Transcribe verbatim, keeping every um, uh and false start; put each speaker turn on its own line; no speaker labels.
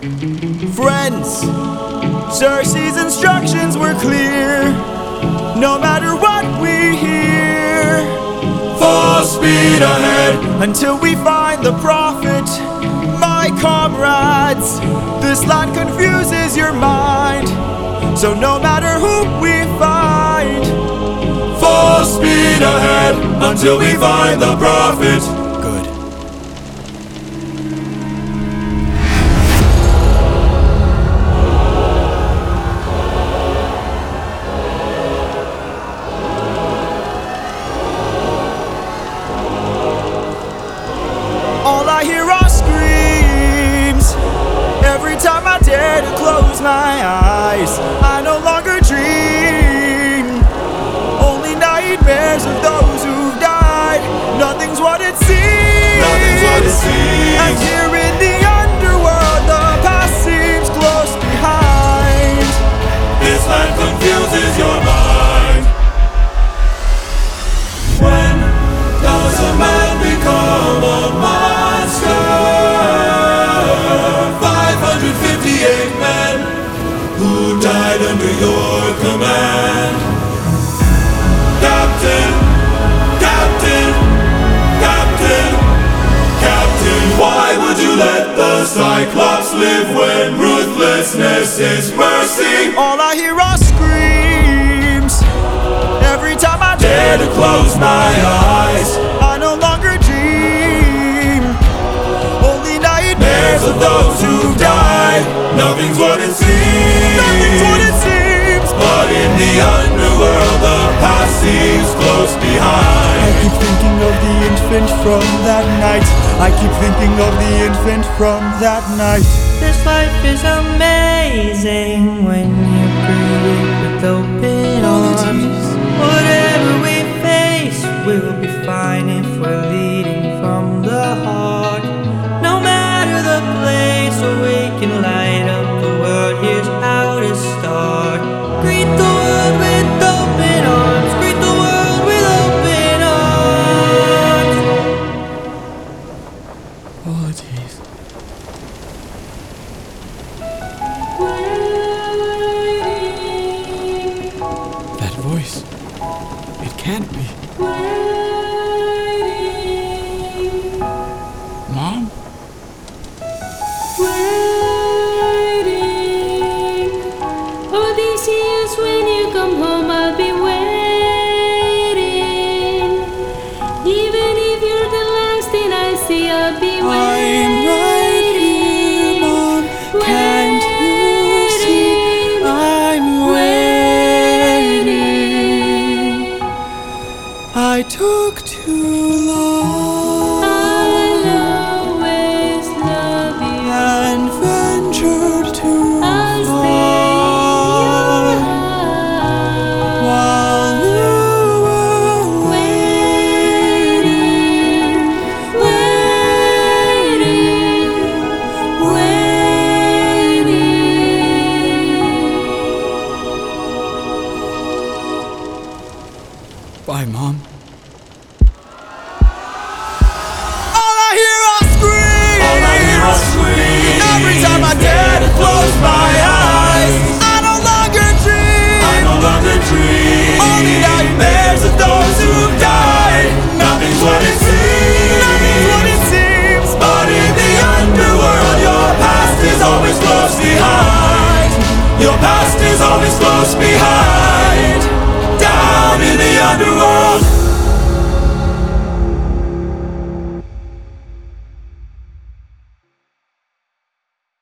Friends, Cersei's instructions were clear. No matter what we hear,
full speed ahead
until we find the prophet. My comrades, this land confuses your mind. So no matter who we find,
full speed ahead until we find the prophet.
Good. All I hear are screams every time I dare to close my eyes. I no longer dream, only nightmares of those who've died. Nothing's what it seems.
Nothing's what it seems.
And here in the underworld, the past seems close behind.
This land confuses your mind. When does a man become a monster? five hundred fifty-eight men who died under your command. Captain, Captain, Captain, Captain, why would you let the Cyclops live when ruthlessness is mercy?
All I hear are screams every time I
Dare to close my eyes.
I no longer dream, only nightmares
Of those who've died. Nothing's what it seems.
Nothing's what it seems.
But in the underworld, the past seems close behind.
I keep thinking of the infant from that night. I keep thinking of the infant from that night.
This life is amazing when you greet it with open arms. Whatever we face, we'll be fine if we're leading from the heart. No matter the place, or we can light up the world. Here's how to start. Greet the world with open arms. Greet the world with open arms.
Apologies. That voice. It can't be. Mom?
Odysseus, when you come home, I'll be waiting. Even if you're the last thing I see, I'll be
I'm
waiting.
right here, Mom. Can't you see? I'm waiting. I took too long
I'll always love you.
and ventured too
I'll stay
far
in your heart.
while you were
Waiting, waiting, waiting.
Bye, Mom. All I hear are screams.
All I hear are screams.
Every time I dare to close my eyes, I no longer dream.
I no longer dream.
Only nightmares of those who've died.
Nothing's what it seems.
Nothing's what it seems.
But in the underworld, your past is always close behind. Your past is always close behind.